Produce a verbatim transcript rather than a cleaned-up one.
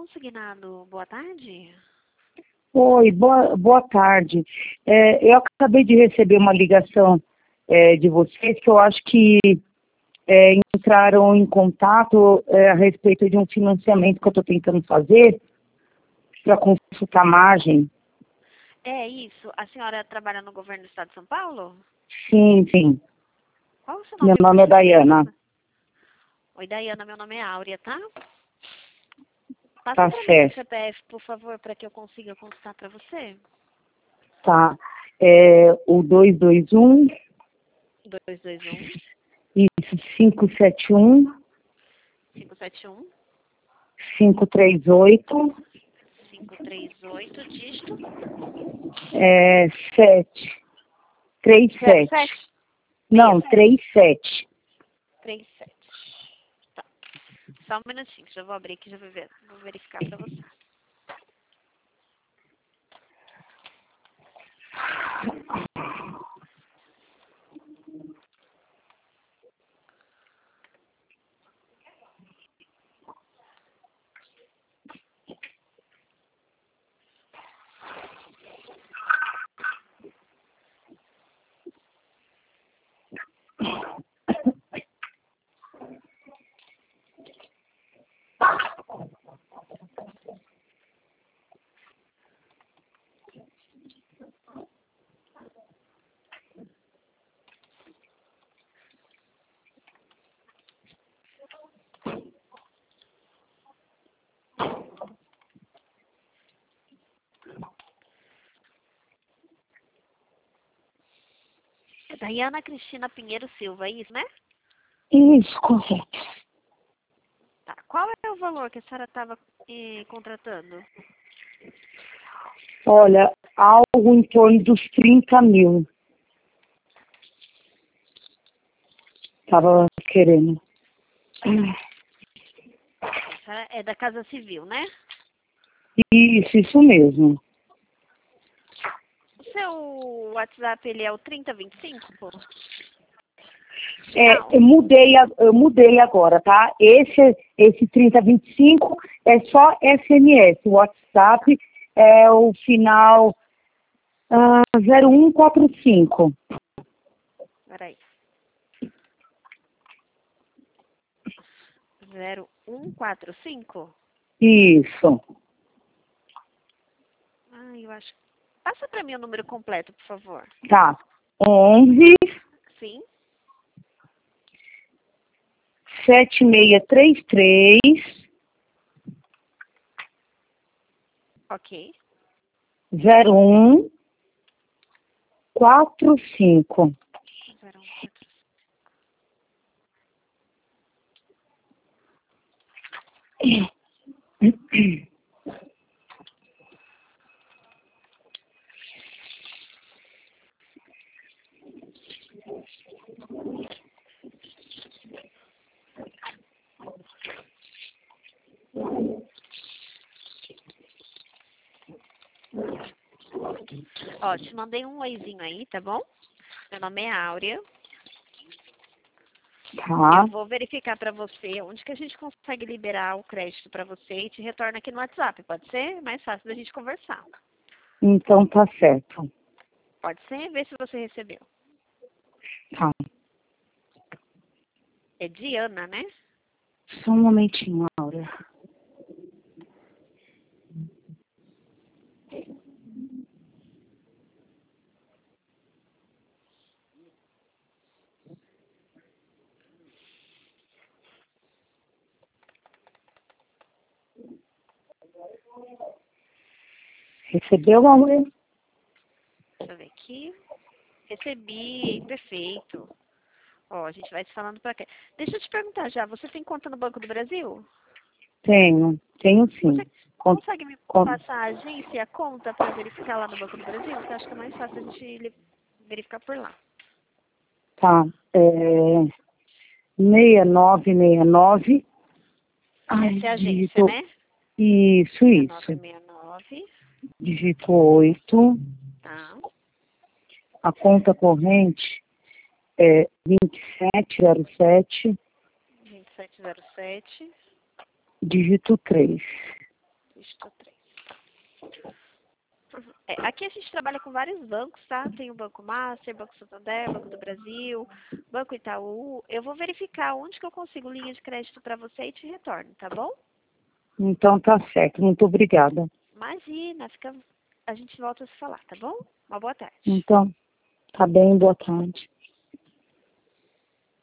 consignado. Boa tarde. Oi, boa, boa tarde. É, eu acabei de receber uma ligação é, de vocês que eu acho que é, entraram em contato é, a respeito de um financiamento que eu estou tentando fazer para consultar margem. É isso. A senhora trabalha no governo do estado de São Paulo? Sim, sim. Qual é o seu Meu nome? nome é Dayana. Oi, Dayana. Meu nome é Áurea, tá? Passa Tá para mim seu certo. C P F, por favor, para que eu consiga consultar para você. Tá. É, o dois dois um, dois dois um, isso, cinco sete um, cinco sete um, cinco três oito, cinco três oito, dígito. é, sete, três zero sete. sete Não, três sete. três sete. Tá. Só um minutinho, já vou abrir aqui, já vou, ver, vou verificar para você. É Dayana Cristina Pinheiro Silva, é isso, né? Isso, correto. Tá. Qual é o valor que a senhora estava eh, contratando? Olha, algo em torno dos trinta mil. Tava querendo. A senhora é da Casa Civil, né? Isso, isso mesmo. O seu WhatsApp, ele é o trinta vinte e cinco? É, eu mudei, a- eu mudei agora, tá? Esse, esse trinta vinte e cinco é só S M S. O WhatsApp é o final ah, zero um quatro cinco. Peraí. zero um quatro cinco? Isso. Ah, eu acho. Passa para mim o número completo, por favor. Tá. onze, Sim, sete seis três três, ok. zero um quatro cinco. zero um quatro cinco. Ó, te mandei um oizinho aí, tá bom? Meu nome é Áurea. Tá. Eu vou verificar para você onde que a gente consegue liberar o crédito para você e te retorno aqui no WhatsApp. Pode ser? Mais fácil da gente conversar. Então tá certo. Pode ser? Vê se você recebeu. Tá. É Diana, né? Só um momentinho, Laura. Recebeu, Laura? Deixa eu ver aqui. Recebi, perfeito. Ó, a gente vai se falando pra quê? Deixa eu te perguntar já, você tem conta no Banco do Brasil? Tenho, tenho Você sim. Con- consegue me con- passar a agência e a conta para verificar lá no Banco do Brasil? Porque eu acho que é mais fácil a gente li- verificar por lá. tá. É, seis nove seis nove. Ai, Essa é a agência, dígito. né? Isso, seis nove isso. seis nove. Dígito oito. Tá. A conta corrente é vinte e sete zero sete. vinte e sete zero sete. Dígito três. É, aqui a gente trabalha com vários bancos, tá? Tem o Banco Master, Banco Santander, Banco do Brasil, Banco Itaú. Eu vou verificar onde que eu consigo linha de crédito para você e te retorno, tá bom? Então tá certo, muito obrigada. Imagina, fica... a gente volta a se falar, tá bom? Uma boa tarde. Então, tá bem, boa tarde.